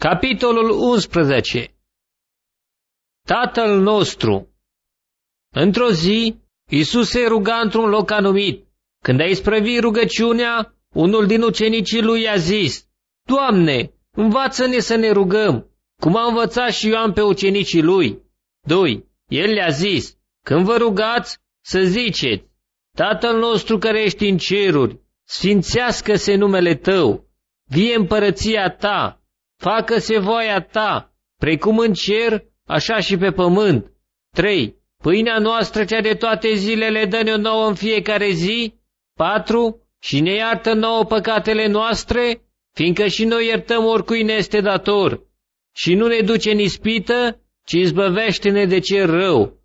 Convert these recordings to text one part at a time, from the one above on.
Capitolul 11. Tatăl nostru. Într-o zi, Iisus se ruga într-un loc anumit. Când a isprăvit rugăciunea, unul din ucenicii lui i-a zis: Doamne, învață-ne să ne rugăm, cum a învățat și Ioan pe ucenicii lui. 2. El le-a zis: Când vă rugați, să ziceți: Tatăl nostru care ești în ceruri, sfințească-se numele Tău, vie împărăția Ta, facă-se voia Ta, precum în cer, așa și pe pământ. 3. Pâinea noastră cea de toate zilele dă-ne-o nouă în fiecare zi. 4. Și ne iartă nouă păcatele noastre, fiindcă și noi iertăm oricui ne este dator. Și nu ne duce în ispită, ci izbăvește-ne de cel rău.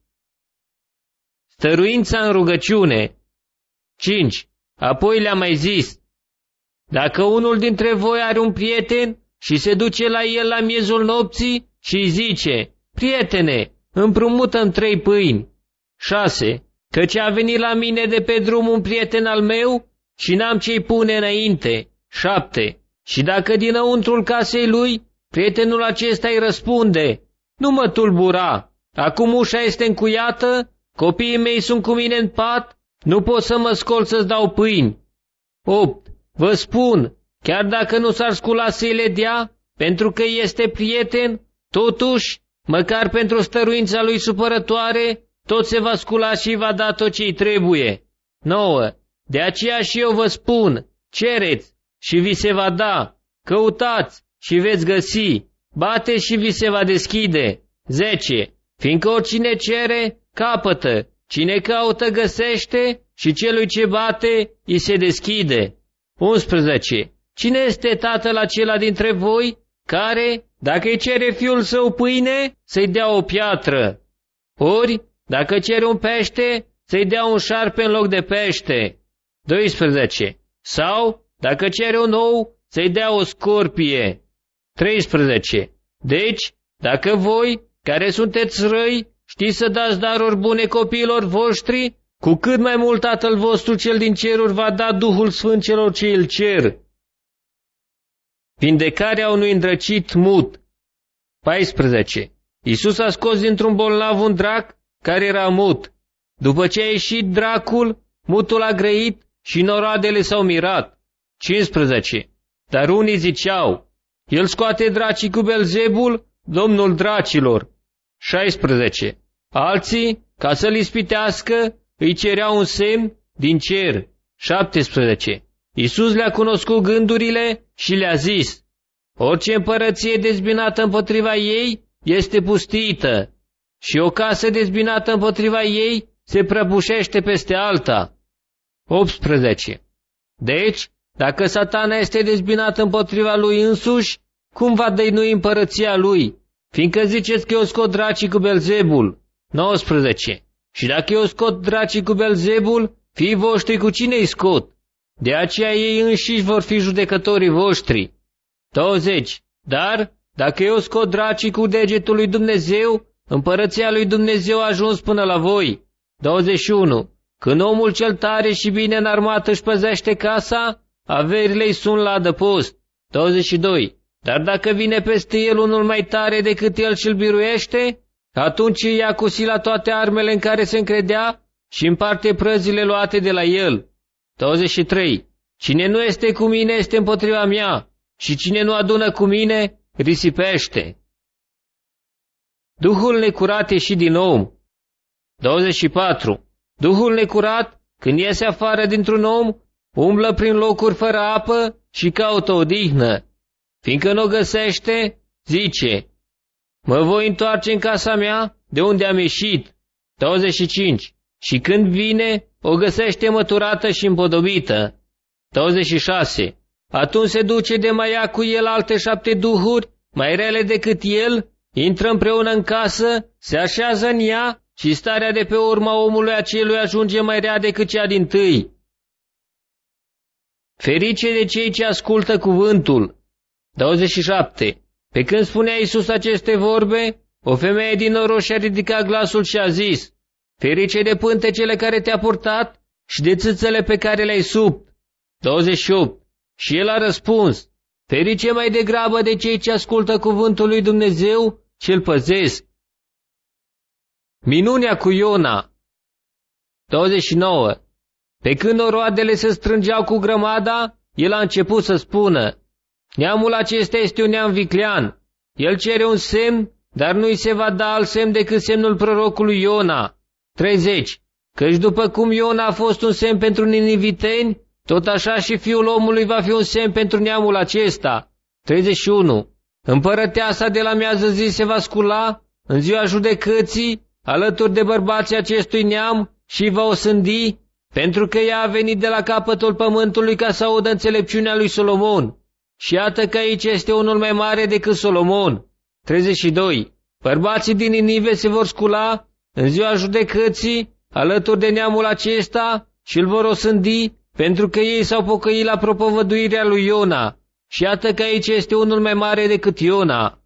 Stăruința în rugăciune. 5. Apoi le-a mai zis: Dacă unul dintre voi are un prieten și se duce la el la miezul nopții și îi zice: Prietene, împrumută-mi 3 pâini. 6. Căci a venit la mine de pe drum un prieten al meu și n-am ce-i pune înainte. 7. Și dacă dinăuntrul casei lui, prietenul acesta îi răspunde: Nu mă tulbura, acum ușa este încuiată, copiii mei sunt cu mine în pat, nu pot să mă scol să-ți dau pâini. 8. Vă spun, chiar dacă nu s-ar scula să-i le dea, pentru că este prieten, totuși, măcar pentru stăruința lui supărătoare, tot se va scula și va da tot ce-i trebuie. 9. De aceea și eu vă spun, cereți și vi se va da, căutați și veți găsi, bateți și vi se va deschide. 10. Fiindcă oricine cere, capătă, cine caută găsește și celui ce bate îi se deschide. 11. Cine este tatăl acela dintre voi care, dacă îi cere fiul său pâine, să-i dea o piatră? Ori, dacă cere un pește, să-i dea un șarpe în loc de pește? 12. Sau, dacă cere un ou, să-i dea o scorpie? 13. Deci, dacă voi, care sunteți răi, știți să dați daruri bune copiilor voștri, cu cât mai mult Tatăl vostru cel din ceruri va da Duhul Sfânt celor ce îl cer. Vindecarea unui îndrăcit mut. 14. Iisus a scos dintr-un bolnav un drac care era mut. După ce a ieșit dracul, mutul a grăit și noroadele s-au mirat. 15. Dar unii ziceau: El scoate dracii cu Belzebul, domnul dracilor. 16. Alții, ca să-l ispitească, îi cereau un semn din cer. 17. Iisus le-a cunoscut gândurile și le-a zis: Orice împărăție dezbinată împotriva ei este pustită și o casă dezbinată împotriva ei se prăbușește peste alta. 18. Deci, dacă Satana este dezbinat împotriva lui însuși, cum va dăinui împărăția lui? Fiindcă ziceți că eu scot dracii cu Belzebul. 19. Și dacă eu scot dracii cu Belzebul, fiii voștri cu cine îi scot? De aceea ei înșiși vor fi judecătorii voștri. 20. Dar, dacă eu scot dracii cu degetul lui Dumnezeu, împărăția lui Dumnezeu a ajuns până la voi. 21. Când omul cel tare și bine înarmat își păzește casa, averile-i sunt la adăpost. 22. Dar dacă vine peste el unul mai tare decât el și îl biruiește, atunci îi ia cu sila toate armele în care se încredea și împarte prăzile luate de la el. 23. Cine nu este cu mine este împotriva mea și cine nu adună cu mine risipește. Duhul necurat ieși din om. 24. Duhul necurat, când iese afară dintr-un om, umblă prin locuri fără apă și caută odihnă. Fiindcă nu o găsește, zice: Mă voi întoarce în casa mea de unde am ieșit. 25. Și când vine, o găsește măturată și împodobită. 26. Atunci se duce de mai ia cu el alte 7 duhuri, mai rele decât el, intră împreună în casă, se așează în ea și starea de pe urma omului acelui ajunge mai rea decât cea dintâi. Ferice de cei ce ascultă cuvântul. 27. Pe când spunea Iisus aceste vorbe, o femeie din noroc și-a ridicat glasul și a zis: Ferice de pântecele care te-a purtat și de țâțele pe care le-ai subt. 28. Și el a răspuns: ferice mai degrabă de cei ce ascultă cuvântul lui Dumnezeu și îl păzesc. Minunea cu Iona. 29. Pe când noroadele se strângeau cu grămada, el a început să spună: neamul acesta este un neam viclean. El cere un semn, dar nu-i se va da alt semn decât semnul prorocului Iona. 30. Căci după cum Iona a fost un semn pentru niniviteni, tot așa și Fiul omului va fi un semn pentru neamul acesta. 31. Împărăteasa de la miază zi se va scula în ziua judecății, alături de bărbații acestui neam, și va osândi, pentru că ea a venit de la capătul pământului ca să audă înțelepciunea lui Solomon. Și iată că aici este unul mai mare decât Solomon. 32. Bărbații din Ninive se vor scula în ziua judecății, alături de neamul acesta, și îl vor osândi, pentru că ei s-au pocăit la propovăduirea lui Iona. Și iată că aici este unul mai mare decât Iona.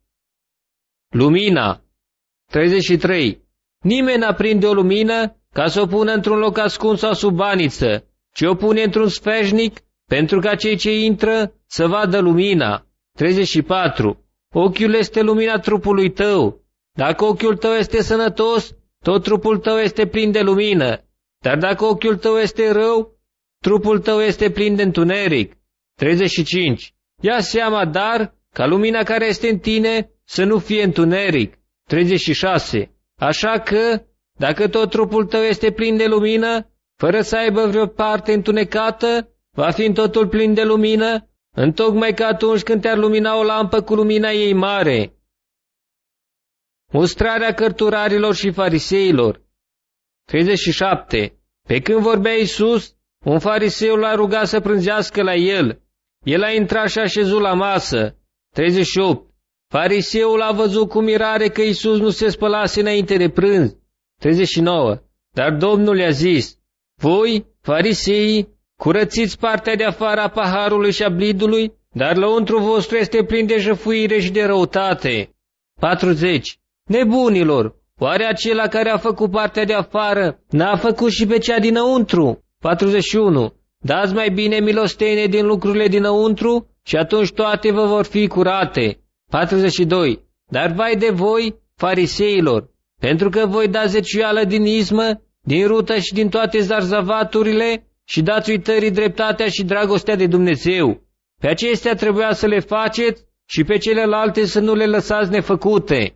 Lumina. 33. Nimeni n-aprinde o lumină ca să o pună într-un loc ascuns sau sub baniță, ci o pune într-un sfeșnic, pentru ca cei ce intră să vadă lumina. 34. Ochiul este lumina trupului tău. Dacă ochiul tău este sănătos, tot trupul tău este plin de lumină. Dar dacă ochiul tău este rău, trupul tău este plin de întuneric. 35. Ia seama, dar, ca lumina care este în tine să nu fie întuneric. 36. Așa că, dacă tot trupul tău este plin de lumină, fără să aibă vreo parte întunecată, va fi în totul plin de lumină, întocmai ca atunci când te-ar lumina o lampă cu lumina ei mare. Mustrarea cărturarilor și fariseilor. 37. Pe când vorbea Iisus, un fariseu l-a rugat să prânzească la el. El a intrat și a șezut la masă. 38. Fariseul a văzut cu mirare că Iisus nu se spălase înainte de prânz. 39. Dar Domnul i-a zis: voi, fariseii, curățiți partea de afară a paharului și a blidului, dar lăuntru vostru este plin de jăfuire și de răutate. 40. Nebunilor, oare acela care a făcut partea de afară n-a făcut și pe cea dinăuntru? 41. Dați mai bine milostenie din lucrurile dinăuntru și atunci toate vă vor fi curate. 42. Dar vai de voi, fariseilor, pentru că voi dați zeciuială din izmă, din rută și din toate zarzavaturile și dați uitării dreptatea și dragostea de Dumnezeu. Pe acestea trebuia să le faceți și pe celelalte să nu le lăsați nefăcute.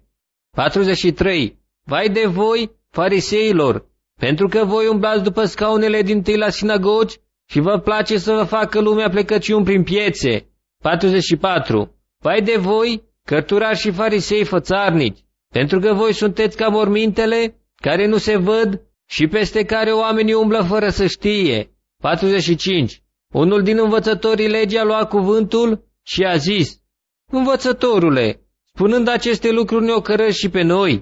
43. Vai de voi, fariseilor, pentru că voi umblați după scaunele dintâi la sinagogi și vă place să vă facă lumea plecăciuni prin piețe. 44. Vai de voi, cărturari și farisei fățarnici, pentru că voi sunteți ca mormintele care nu se văd și peste care oamenii umblă fără să știe. 45. Unul din învățătorii legii a luat cuvântul și a zis: Învățătorule, spunând aceste lucruri ne ocărăști și pe noi.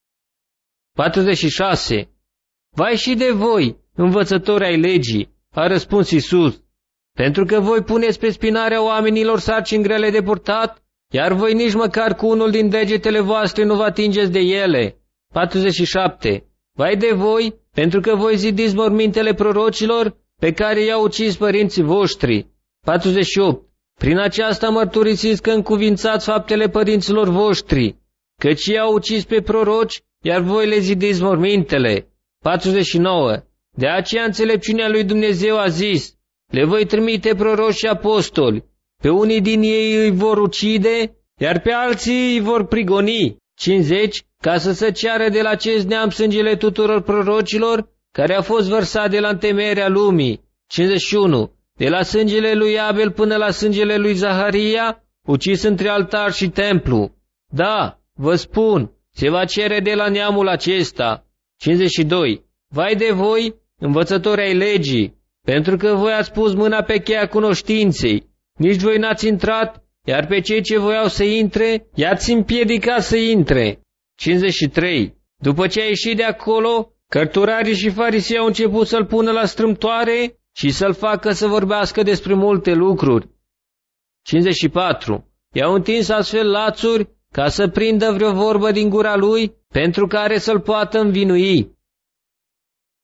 46. Vai și de voi, învățători ai legii, a răspuns Iisus, pentru că voi puneți pe spinarea oamenilor sarcini grele de purtat, iar voi nici măcar cu unul din degetele voastre nu vă atingeți de ele. 47. Vai de voi, pentru că voi zidiți mormintele prorocilor pe care i-au ucis părinții voștri. 48. Prin aceasta mărturisiți că încuvințați faptele părinților voștri, căci i-au ucis pe proroci, iar voi le zidiți mormintele. 49. De aceea înțelepciunea lui Dumnezeu a zis: le voi trimite proroci și apostoli, pe unii din ei îi vor ucide, iar pe alții îi vor prigoni. 50. Ca să se ceară de la acest neam sângele tuturor prorocilor, care a fost vărsat de la întemeierea lumii. 51. De la sângele lui Abel până la sângele lui Zaharia, ucis între altar și templu. Da, vă spun, se va cere de la neamul acesta. 52. Vai de voi, învățători ai legii, pentru că voi ați pus mâna pe cheia cunoștinței, nici voi n-ați intrat, iar pe cei ce voiau să intre, i-ați împiedicat să intre. 53. După ce a ieșit de acolo, cărturarii și farisei au început să-l pună la strâmtoare și să-l facă să vorbească despre multe lucruri. 54. I-au întins astfel lațuri ca să prindă vreo vorbă din gura lui, pentru care să-l poată învinui.